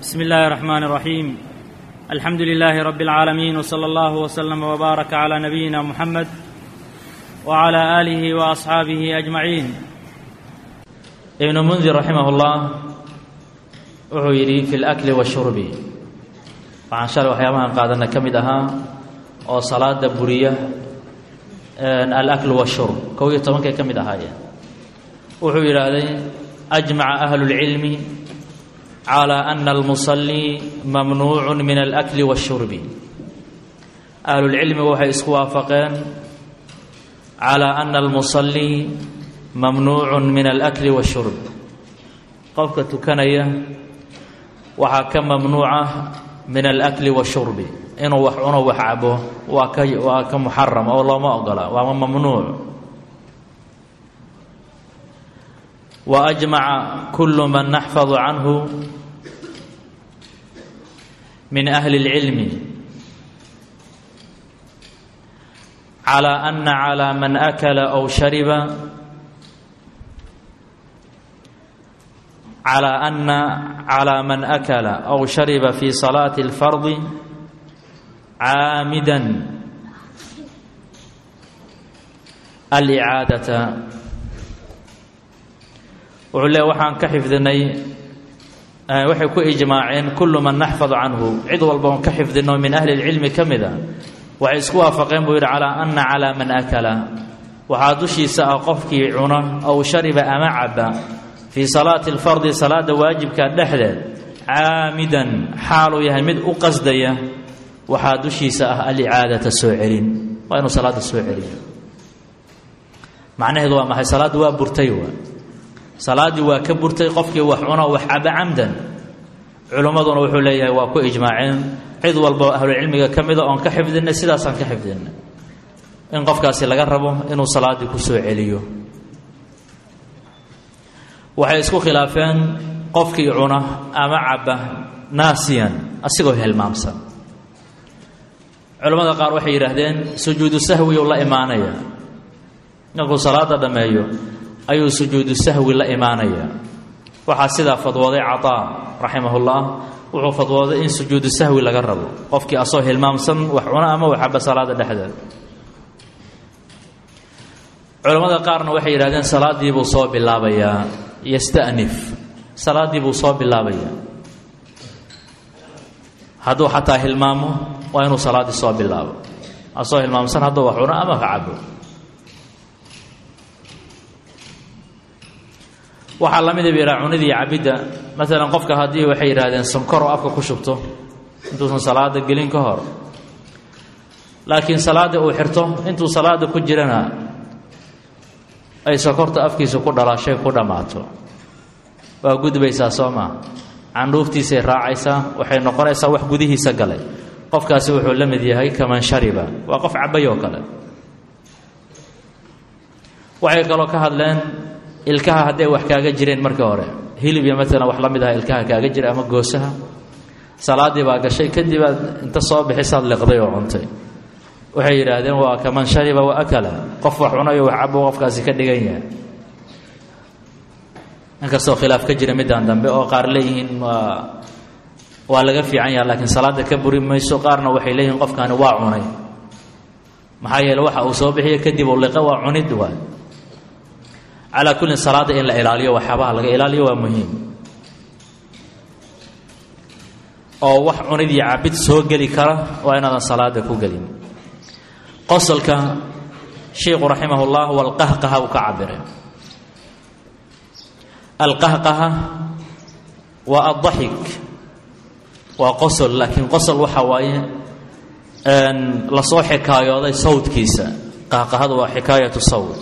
بسم الله الرحمن الرحيم. الحمد لله رب العالمين، وصلى الله وسلم وبارك على نبينا محمد وعلى آله وأصحابه أجمعين. ابن منذر رحمه الله wuxuu yidhi fi اlأkli wالshurbi. waxaan shalay waxyaabahan qaadana ka mid ahaa oo salaada buriya alأkl wالshurb 11 ka mid ahaayeen. wuxuu yidhaahday أجmaca أهlu العilmi calى أna الmuصلي mamnuuc min الأkli wالshurbi. ahlulcilmigu waxay isku waafaqeen calى أna الmuصلي mamnuuc min الأkli wالshurb. qofka tukanaya waxaa ka mamnuuca min alakli washurbi, inuu wax cuno wax cabo waa ka muxaram oo looma ogola, waa mamnuuc. wa ajmaca kullu man naxfadu canhu min ahli اlcilmi calى ana calى man akala aw shariba على من أكل أو شرب في صلاة الفرض عامدا الإعادة. وعليه waxaan ka xifdinay waxay ku ijmaaceen kullu man naxfad canhu, cid walba on ka xifdino min ahli اlcilmi ka mida waxay isku waafaqeen buu yidhi calaa ana calaa man akala, waxaa dushiisa ah qofkii cuna aw shariba ama caba fii salaati alfardi salaada waajibka dhexdeed caamidan xaaluu yahay mid u qasdaya, waxaa dushiisa ah alicaadata soo celin, waa inuu salaada soo celiyo. macnaheedu waa maxay? salaaddu waa burtay, salaaddii waa ka burtay qofkii wax cuna wax caba camdan. culimmaduna wuxuu leeyahay waa ku ijmaaceen cid walba ahlucilmiga ka mida oon ka xifdinay sidaasaan ka xifdinay in qofkaasi laga rabo inuu salaaddii ku soo celiyo. waxay isku khilaafeen qofkii cuna ama caba naasiyan asigoo hilmaamsan. culimmada qaar waxay yidhaahdeen sujuudu sahwi uu la imaanaya, markuu salaada dhammeeyo ayuu sujuudu sahwi la imaanaya. waxaa sidaa fadwooday cataa raximahullah, wuxuu fadwooday in sujuudu sahwi laga rabo qofkii asoo hilmaamsan wax cuna ama wax caba salaada dhexdeed. culimmada qaarna waxay yidhahdeen salaaddii buu soo bilaabayaa, yastanif, salaaddii buu soo bilaabayaa. hadduu xataa hilmaamo waa inuu salaaddii soo bilaabo, asoo hilmaamsan hadduu wax cuno ama ka cabo. waxaa la mida biraa cunidii cabidda. maalan qofka haddii waxay yidhahdeen sonkor oo afka ku shubto intuusan salaada gelin ka hor, laakiin salaada uu xirto intuu salaada ku jirana ay sokorta afkiisa ku dhalaashay ku dhammaato, waa gudbaysaa soo maa, candhuuftiisay raacaysaa, waxay noqonaysaa wax gudihiisa galay. qofkaasi wuxuu la mid yahay kaman shariba, waa qof cabay oo kale. waxay kaloo ka hadleen ilkaha hadday wax kaaga jireen marka hore, hilib iyo maalan wax la mid aha ilkaha kaaga jira ama goosaha, salaaddii baa gashay kadib aad inta soo bixisaad liqday oo cuntay. waxay yidhaahdeen waa kaman shariba wa akala, qof wax cunayo wax cabo qofkaasi ka dhigan yahay. inkastoo khilaaf ka jira midaan dambe oo qaar leeyihiin waa laga fiican yaha laakiin salaada ka buri mayso, qaarna waxay leeyihiin qofkaani waa cunay, maxaa yeele waxa uu soo bixiyo kadib uu liqa waa cunid. waay calaa kullin salaada in la ilaaliyo, waxyaabaha laga ilaaliyo waa muhiim. oo wax cunid iyo cabid soo geli kara waa inaadan salaada ku gelin. qosolka sheikhu raximahullah walqahqaha uu ka cabiray. alqahqaha waa addaxik, waa qosol, laakiin qosol waxa waaye lasoo xikaayooday sawdkiisa. qahqahadu waa xikaayatu sawd.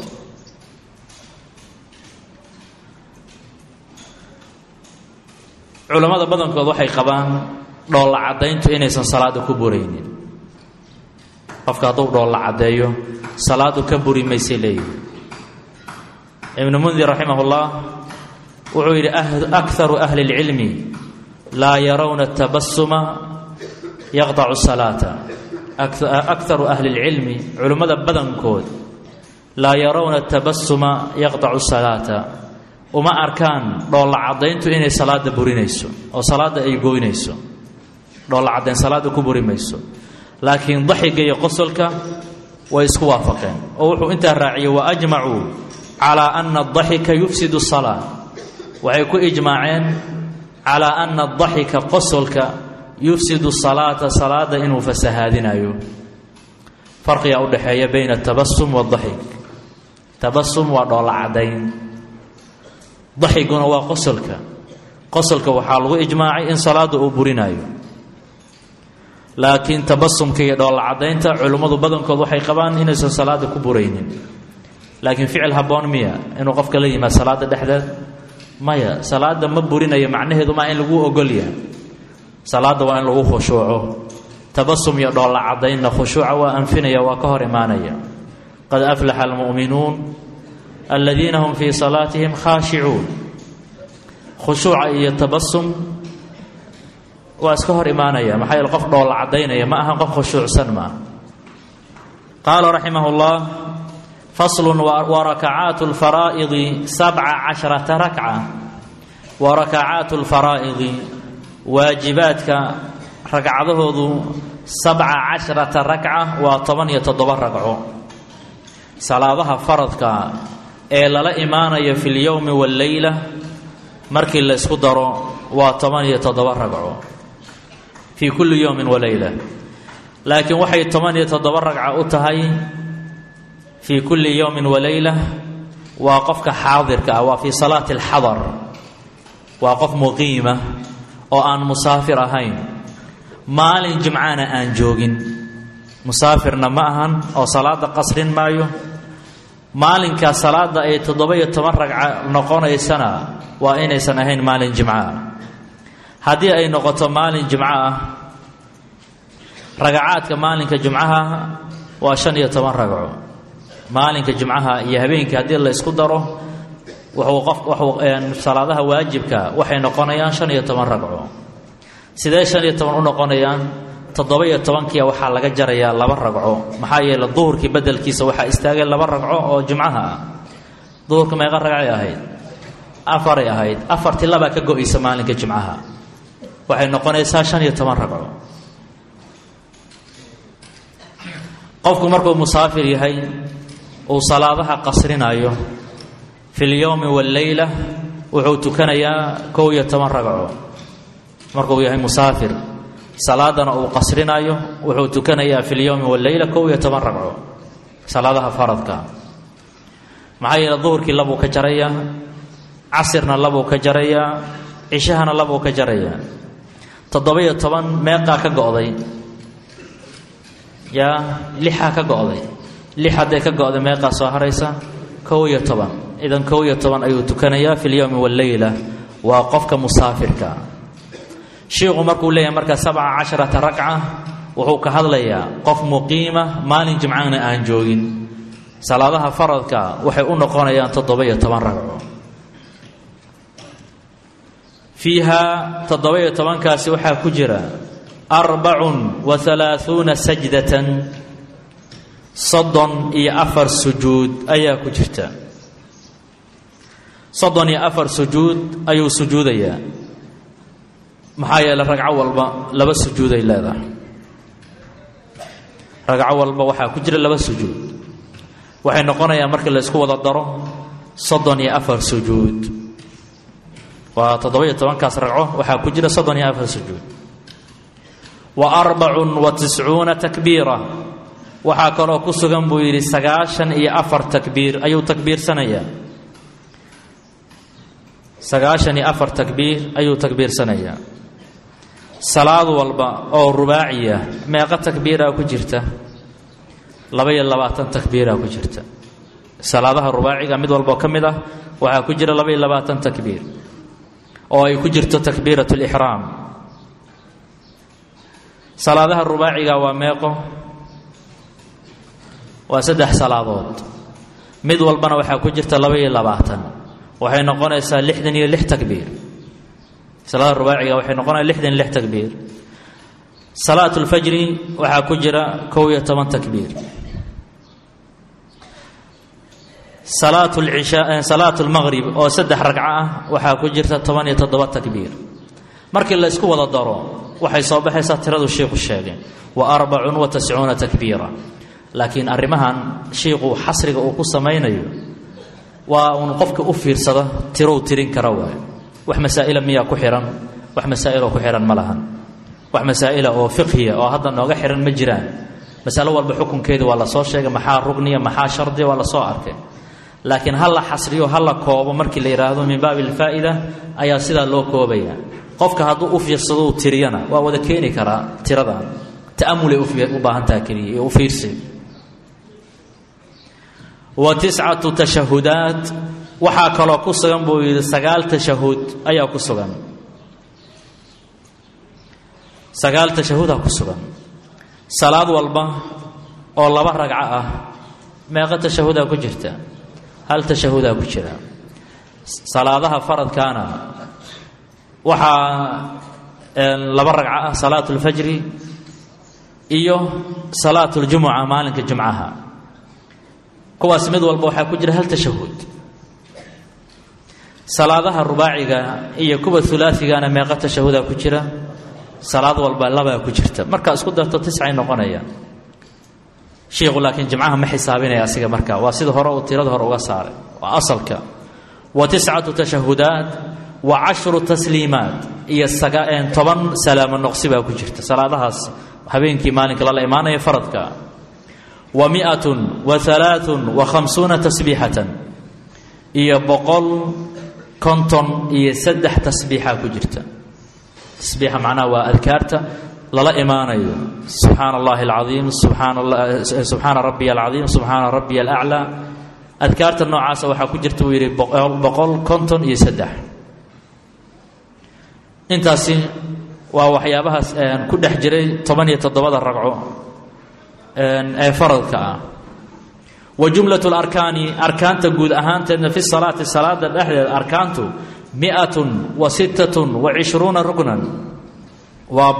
culammada badankood waxay qabaan dhoolla caddayntu inaysan salaada ku buraynin. qofka hadduu dhoolla caddeeyo salaadu ka buri maysay leeyihi. ibnu mundir raximahullah wuxuu yidhi akaru ahli اlcilmi laa yarawna اtabasuma yaqطacu salaata. akaru ahli اlcilmi, culimmada badankood laa yarawna اtabasuma yaqطacu salaata, uma arkaan dhoolla cadayntu inay salaada burinayso oo salaada ay gooynayso dhoolla cadayn salaada ku burimayso laakiin dhaxiga iyo qosolka way isku waafaqeen oo wuxuu inta raaciyay wa ajma'u ala anna ad-dhahika yufsidu as-salah waxay ku ijmaaceen ala anna ad-dhahika qosolka yufsidu as-salata salada inuu fasahaadinayo farqiga u dhaxeeya bayna tabassum wa ad-dhahik tabassum wa dhoolla cadayn dhahiguna waa qosolka waxaa lagu ijmaacay in salaada uu burinayo laakiin tabassumka iyo dhoolla cadaynta culimadu badankood waxay qabaan inaysan salaada ku buraynin laakiin ficil haboon miya inuu qofka la yimaado salaada dhexdeed maya salaada ma burinayo macnaheedu ma in lagu ogol yahay salaada waa in lagu khushuuco tabassum iyo dhoolla cadaynna khushuuca waa anfinaya waa ka hor imaanaya qad aflaha almu'minuun alladina hum fi salaatihim khaashicuun khushuuca iyo tabassum waa iska hor imaanaya maxaa yeele qof dhoolla cadaynaya ma ahan qof khushuucsan ma qaala raximahullah faslun wa rakacaatu lfaraa'idi 17 rakca wa rakacaatu lfaraa'idi waajibaadka ragcadahoodu 17 rakca waa 17 ragco salaadaha faradka ee lala imaanayo fi lyowmi walleyla markii la isku daro waa 17 ragco في كل يوم وليلة لكن وحي 17 ركعة أتهي في كل يوم وليلة وقفك حاضرك وفي صلاة الحضر وقف مقيمة وأن مسافر هين مال جمعانا أن جوجن مسافرنا معهن أو صلاة قصر مايو مال كصلاة أي تضبية 8 ركعة نقون أي سنة وإن سنهين مال جمعان haddii ay noqoto maalin jimco ah ragcaadka maalinka jimcaha waa 15 ragco maalinka jimcaha iyo habeenkii haddii la isku daro wuxuu salaadaha waajibka waxay noqonayaan 15 ragco sidee 15 u noqonayaan 17 waxaa laga jarayaa 2 ragco maxaa yeelay duhurkii bedelkiisa waxaa istaagay 2 ragco oo jimcaha ah duhurka meeqa ragcay ahayd 4 ahayd 4 laba ka go'aysa maalinka jimcaha waxay noqonaysaa 15 ragco qofku markuu musaafir yahay uu salaadaha qasrinayo fil yawmi wal layla wuxuu tukanayaa 12 ragco markuu yahay musaafir salaadana uu qasrinayo wuxuu tukanayaa fil yawmi wal layla 12 ragco salaadaha faradka maxaa yeelay duhurkii labuu ka jarayaa casirna labuu ka jarayaa cishahana labuu ka jarayaa 17 meeqa ka go'day yaa 6 ka go'day 6 haday ka go'day meeqa soo haraysa 12 idan 12 ayuu tukanayaa fil yawmi wal layla waa qofka musaafirka sheekhu markuu leeyahay marka 17 rakca wuxuu ka hadlayaa qof muqiima maalin jimcaana aan joogin salaadaha faradka waxay u noqonayaan 17 ragco فيها 17 كاسي وحا كجرا 34 سجدة صدن أفر سجود أيا كجرتا صدن أفر سجود أيو سجود أيا محايا لرقع والبا لبس سجود إلا ذا رقع والبا وحا كجرا لبس سجود وحي نقونا يا مركز لسكو وضدره صدن أفر سجود و17 كاس ركعه وحا كجرا 34 سجود و94 تكبيره وحا كلو كسغان بو يري 94 تكبير ايو تكبير سنيه 94 تكبير ايو تكبير سنيه صلاه والبا او رباعيه ميقه تكبيره كجرتا 22 تكبيره كجرتا صلاه الرباعيه مid walba kamida waxa ku jira 22 تكبير oo ay ku jirto takbiiratul ihraam salaadaha rubaaciga waa meeqo waa 3 salaadood mid walbana waxa ku jirta 22 waxay noqonaysaa 66 takbiir salaadaha rubaaciga waxay noqonaysaa 66 takbiir salaatul fajri waxa ku jira 12 takbiir salaatu lmaqrib oo 3 ragco ah waxaa ku jirta 17 takbiir markii la isku wada daro waxay soo baxaysaa tiradu sheekhu sheegay wa 94 takbiira laakiin arrimahan sheekhu xasriga uu ku samaynayo waa uu qofka u fiirsado tiro tirin kara waay wax masaa'il miya ku xiran wax masaa'il ku xiran malahan wax masaa'il oo fiqhiya oo hadda nooga xiran ma jiraan mas'alo walba xukunkeedu waa la soo sheegay maxaa rugniya maxaa shardiya waa la soo arkay laakiin hal la xasriyo hal la koobo markii la yiraahdo min baabil faa'ida ayaa sida loo koobaya qofka hadduu u fiirsado tiriyana waa wada keeni kara tiradan ta'ammul u baahan tahay kaliya u fiirsi wa 9 tashahudaat waxa kale ku sugan buu yiri 9 tashahud ayaa ku sugan 9 tashahud ku sugan salaad walba oo 2 ragco ah meeqa tashahud ku jirta hal tashahud ku jira salaadaha faradkaana waxa 2 ragco ah salaatul fajr iyo salaatul jumu'ah maalinka jumcaha kuwaas mid walba waxa ku jira hal tashahud salaadaha rubaaciga iyo kuwa thulaathigaana meeqa tashahud ku jira salaad walba 2 ku jirta marka isku darto 9 ay noqonayaan sheekhu laakiin jumcaha ma xisaabinaya asiga marka waa sida hore oo tirada hore uga saaray waa asalka wa 9 tashahudaat wa 10 tasliimaat iyo 10 salaamo noqsi baa ku jirta salaadahaas habeenkii maalinka la iimaanaya faradka wa 153 tasbiihatan iyo 153 tasbiixa ku jirta tasbiixa macnaha waa adkaarta lala iimaanayo subhanallahi alazim subhana rabbiyal azim subhana rabbiyal a'la adkaarta noocaas waxa ku jirta uu yiri 153 intaasi waa waxyaabahaas ku dhex jiray 17 ragco ee faradka ah wa jumlatul arkaani arkaanta guud ahaanteedna fi salaati salaada dhexdeeda arkaantu 126 ruknan waa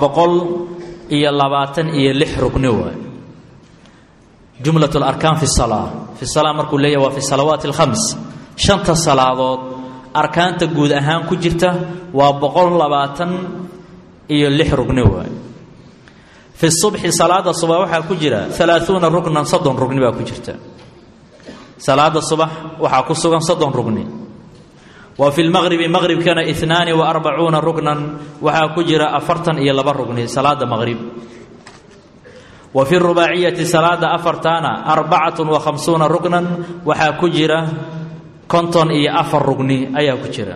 126 rukni waay jumlatul arkaan fi salaa markuu leeyahay waa fi salawaati al-khams shanta salaadood arkaanta guud ahaan ku jirta waa 126 rukni waay في الصبح صلاة الصبح waxaa ku jira 30 ruknan 30 rukni baa ku jirta صلاة الصبح waxaa ku sugan 30 rukni وفي المغرب مغرب كان 42 ركنا waxaa ku jira 42 rukni صلاة مغرب وفي الرباعية صلاة أفرتانا 54 ركنا waxaa ku jira 54 rukni ayaa ku jira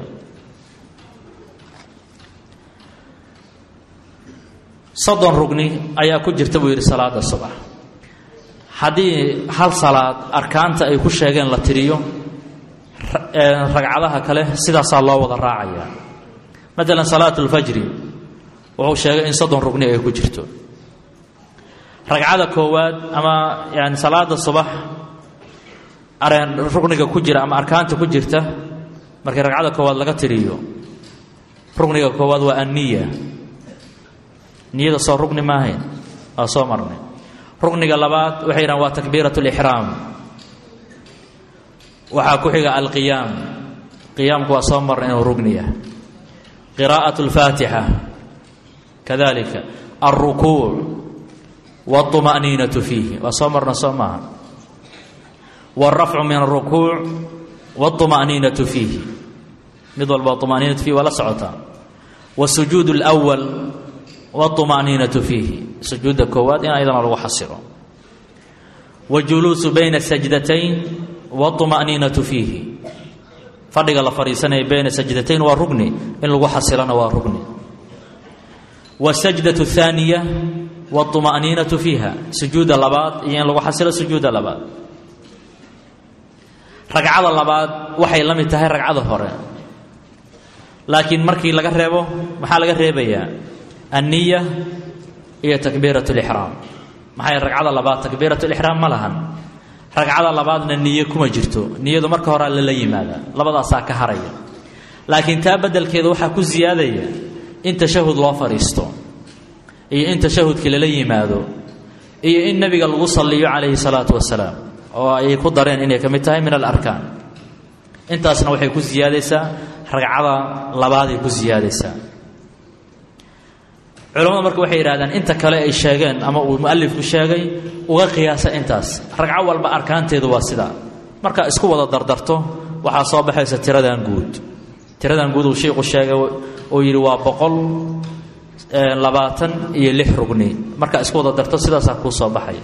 صدن ركني ayaa ku jirta buu yiri salaada subax hadii hal salaad arkaanta ay ku sheegeen la tiriyo ragcadaha kale sidaas loo wada raacaya مثلا salaatul fajr wuxuu sheegay in 30 rukni ay ku jirto ragcada koowaad ama yani salaada subax areen rukniga ku jira ama arkaanta ku jirta markii ragcada koowaad laga tiriyo rukniga koowaad waa an-niyya niyada soo rugni ma ahayn oo soo marnay rugniga labaad waxay yiraahdaan waa takbiiratul ihraam waxa ku xiga al-qiyaam qiyaamku waa soo marnay inuu rugniya qiraa'atul faatiha kadalika ar-ruku' wa at-tuma'ninatu fihi wa soo marna soo maaha war-raf'u min ar-ruku' wa at-tuma'ninatu fihi mid walba tuma'ninatu fihi wala socota والسجود الأول والطمأنينة فيه سجود كواد إن أيضا لو حصره والجلوس بين السجدتين والطمأنينة فيه فرق الله فريسنا بين السجدتين والركن إن لو حصرنا والركن والسجدة الثانية والطمأنينة فيها سجود اللباد إن لو حصر سجود اللباد ركعة اللباد وحي لم ينتهي ركعة الهرة لكن مركي لغا ريبو maxaa laga reebaya النية هي تكبيرة الإحرام maxay ragcada labaad takbiiratul ihraam ma lahan ragcada labaadna niyo kuma jirto niyadu marka hore la yimaada labadaas ka haraya laakiin taa badalkeeda waxa ku ziyaadaya in tashahhud loo fariisto iyo in tashahhudka la yimaado iyo in nabiga lagu salliyo calayhi salaatu wasalaam oo ay ku dareen inay ka mid tahay min alarkaan intaasna waxay ku siyaadaysaa ragcada labaaday ku siyaadaysaa culamadu marka waxay yidhahdaan inta kale ay sheegeen ama uu mu'alifku sheegay uga qiyaasa intaas ragco walba arkaanteedu waa sidaa marka isku wada dardarto waxaa soo baxaysa tiradan guud uu sheekhu sheegay oo yidhi waa 126 rugni marka isku wada darto sidaasaa kuu soo baxaya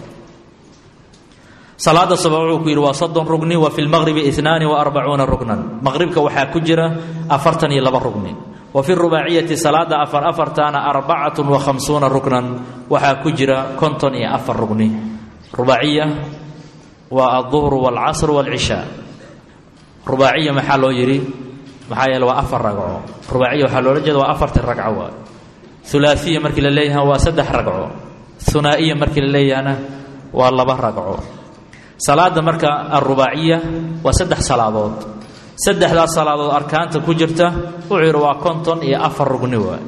salaada subax wuxuu ku yidhi waa 30 rugni wa fi lmaqribi 42 rugnan maqribka waxaa ku jira 42 rugni wa fi rubaaciyati salaada afartaana 54 rugnan waxaa ku jira 54 rugni rubaaciya waa alduhru waalcasr waalcishaa rubaaciya maxaa loo yidhi maxaa yeele waa 4 ragco rubaaciya waxaa loola jeeda waa 4 ragco waa ulaaiya markii la leeyahay waa 3 ragco hunaa'iya markii la leeyahana waa 2 ragco salaada marka arubaaciya waa 3 salaadood 3daas salaadood arkaanta ku jirta wuxuu yidhi waa 54 rugni waay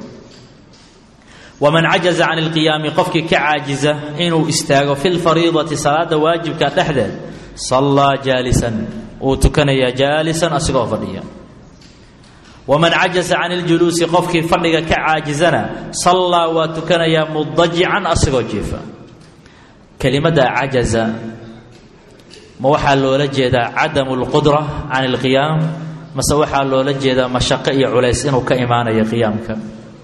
waman cajaza can ilqiyaami qofkii ka caajiza inuu istaago fi lfariidati salaada waajibka dhexdeed sallaa jaalisan uu tukanayaa jaalisan asigoo fadhiya waman cajaza can iljuluusi qofkii fadhiga ka caajizana sallaa waa tukanayaa mudajican asigoo jiifa kelimadda cajaza ma waxaa loola jeedaa cadamu lqudra can ilqiyaam mase waxaa loola jeedaa mashaqo iyo culays inuu ka imaanayo qiyaamka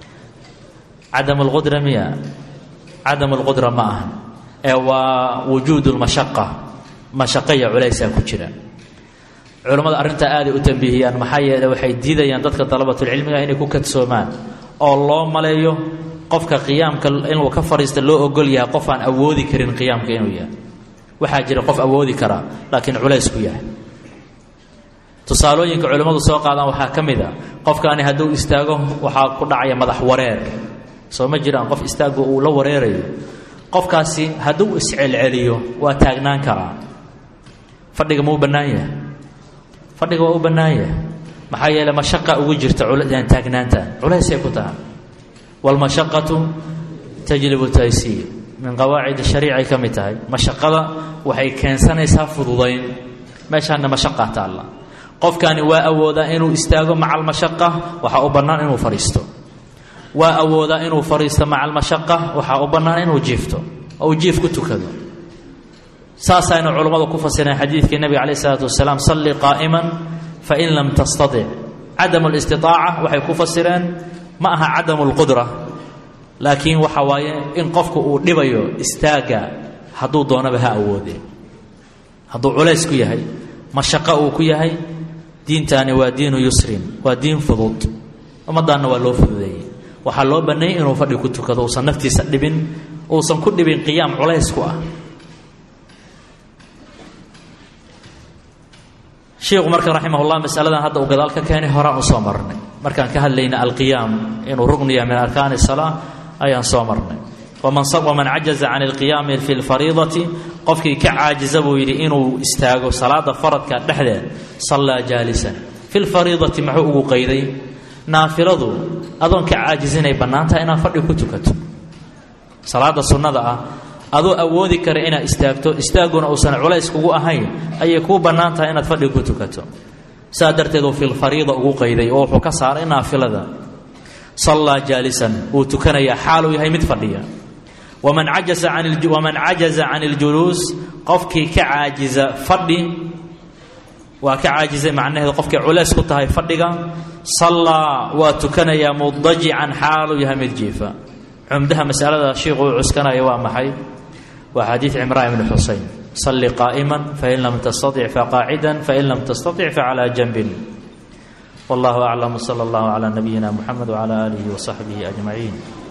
cadamu lqudra miya cadamu lqudra ma aha ee waa wujuudu lmashaqa mashaqo iyo culaysaa ku jira culammada arrintaa aaday u tambiihiyaan maxaa yeele waxay diidayaan dadka dalabatulcilmiga inay ku kadsoomaan oo loo maleeyo qofka qiyaamka inuu ka fadhiista loo ogol yahay qof aan awoodi karin qiyaamka inuu yahay waxaa jira qof awoodi karaa laakiin culays ku yahay tusaalooyinka culimmadu soo qaadaan waxaa ka mid a qofkaani hadduu istaago waxaa ku dhacaya madax wareer soo ma jiraan qof istaago uu la wareerayo qofkaasi hadduu iscelceliyo waa taagnaan karaa fadhiga ma u bannaan yahay fadhiga waa u bannaan yahay maxaa yeele mashaqa ugu jirta taagnaantan culaysay ku tahay waalmashaqatu tajlibu taysiir min qawaacid shariicay ka mid tahay mashaqada waxay keensanaysaa fududayn meeshaana mashaqa taalla qofkani waa awoodaa inuu istaago maca almashaqa waxaa u bannaan inuu fadhiisto waa awoodaa inuu fadhiisto maca almashaqa waxaa u bannaan inuu jiifto oo uu jiif ku tukado saasayna culummadu ku fasireen xadiidkii nabiga calayh isalaatu wasalaam salli qaa'iman fain lam tastatic cadamu listitaaca waxay ku fasireen ma aha cadamu lqudra laakiin waxa waaye in qofku uu dhibayo istaagga hadduu doonaba ha awoodee hadduu culays ku yahay mashaqo uu ku yahay diintaani waa diinu yusrin waa diin fudud ummaddaanna waa loo fududeeyey waxaa loo banneeyey inuu fadhi ku tukado uusan naftiisa dhibin uusan ku dhibin qiyaam culays ku ah sheekhu marka raximahullah masaladan hadda uu gadaal ka keenay horaan u soo marnay markaan ka hadlayna alqiyaam inuu rugniya min arkaani salaa ayaan soo marnay waman cajaza can ilqiyaami fi lfariidati qofkii ka caajiza buu yidhi inuu istaago salaada faradka dhexdeed sallaa jaalisan fi lfariidati muxuu ugu qayday naafiladu adoon ka caajizinay bannaan tahay inaad fadhi ku tukato salaada sunnada ah adoo awoodi kara inaad istaagto istaagguna uusan culays kugu ahayn ayay kuu bannaan tahay inaad fadhi ku tukato saa darteed uu filfariida ugu qayday oo wuxuu ka saaray naafilada sallaa jaalisan wuu tukanayaa xaaluu yahay mid fadhiya waman cajaza can iljuluus qofkii ka caajiza fadhi waa ka caajizay macnaheedu qofkay culays ku tahay fadhiga sallaa waa tukanayaa mudajican xaaluu yahay mid jiifa cumdaha masalada sheikhu uu cuskanaya waa maxay waa xadiid cimraan ibni xuseyn salli qaa'iman fain lam tastatic faqaacidan fain lam tastatic facalaa janbin wallahu aclam sala allahu calaa nabiyina muxamed wacala aalihi wasaxbihi ajmaciin